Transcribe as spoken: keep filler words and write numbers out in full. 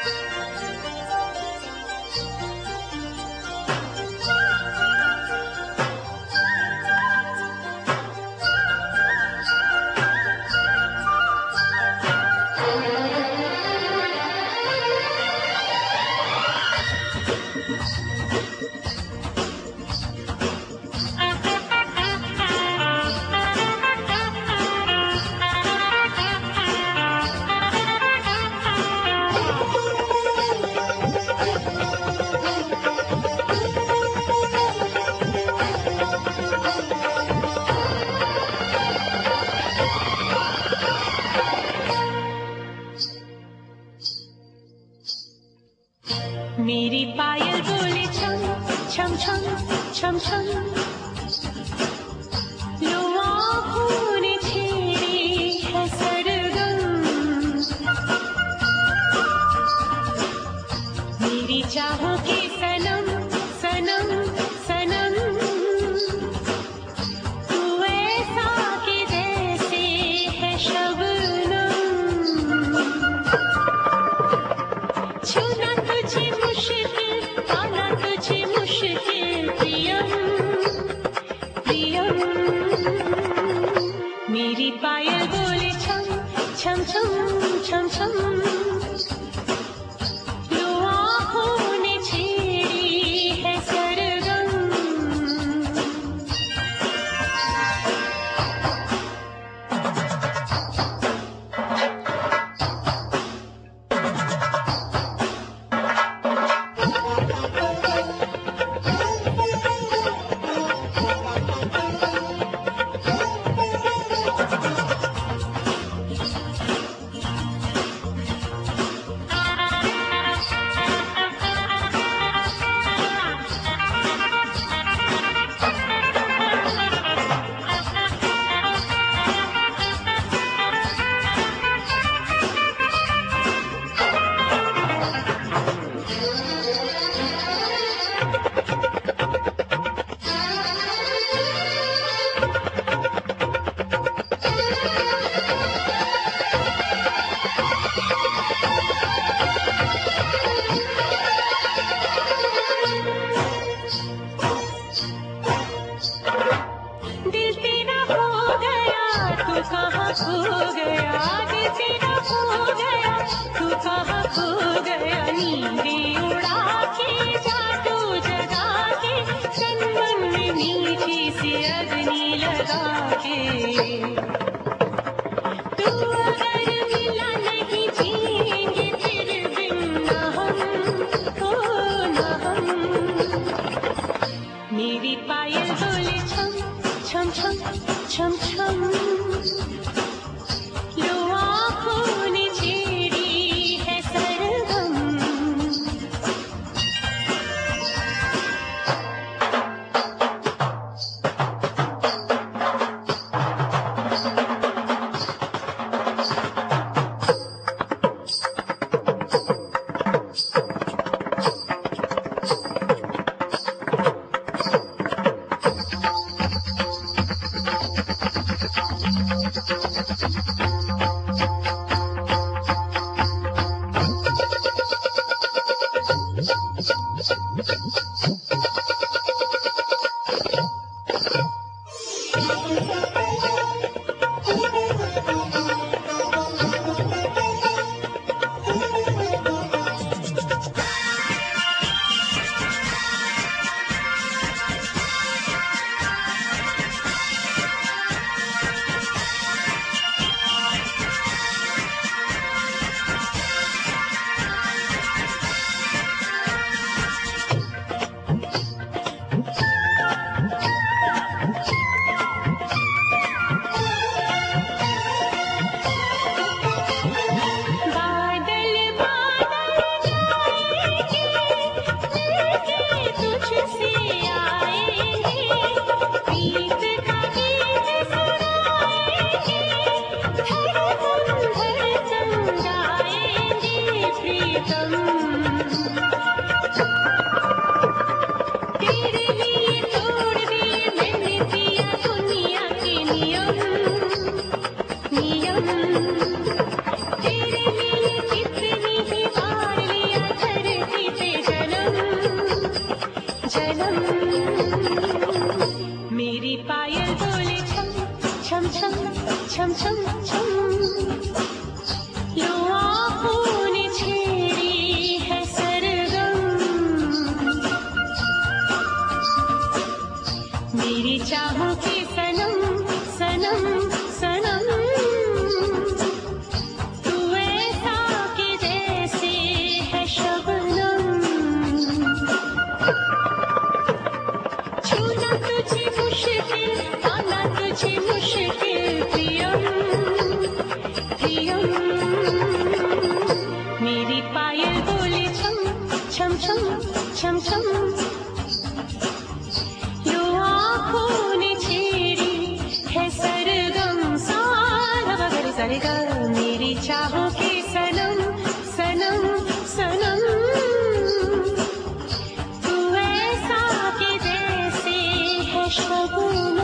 मेरी पायल बोले छम छम छम छम छम, लो आँखों ने छेड़ी है सरगम। मेरी चाहों के सनम सनम सनम, तू ऐसा के जैसे है शबनम। छूना तुझे मुश्किल, पाना तुझे मुश्किल प्रियम प्रियम। मेरी पायल बोले छम छम छम छम छम, लो आँखों ने छेड़ी है सरगम। दिल तेरा खो गया, तू कहाँ खो गया। दिल तेरा खो गया, तू कहाँ खो गया। नींदें उड़ा के जादू जगा के, तन मन में मीठी सी अग्नि लगा के। तू अगर मिला नहीं जिएंगे फिर बिन न हम, हो न हम। मेरी पायल बोले छम छम छम छम छम, लो आँखों ने छेड़ी है सरगम। छम छम छम लो आँखों ने छेड़ी है सरगम मेरी चाहों की सनम सनम सनम तू ऐसा के जैसे है शबनम छूना तुझे मुश्किल पाना तुझे मुश्किल प्रियम प्रियम मेरी पायल बोले छम छम छम छम छम लो आँखों ने छेड़ी है सरगम सारा बगर सरेगा मेरी चाहों की सनम सनम सनम तू ऐसा के जैसे है शबनम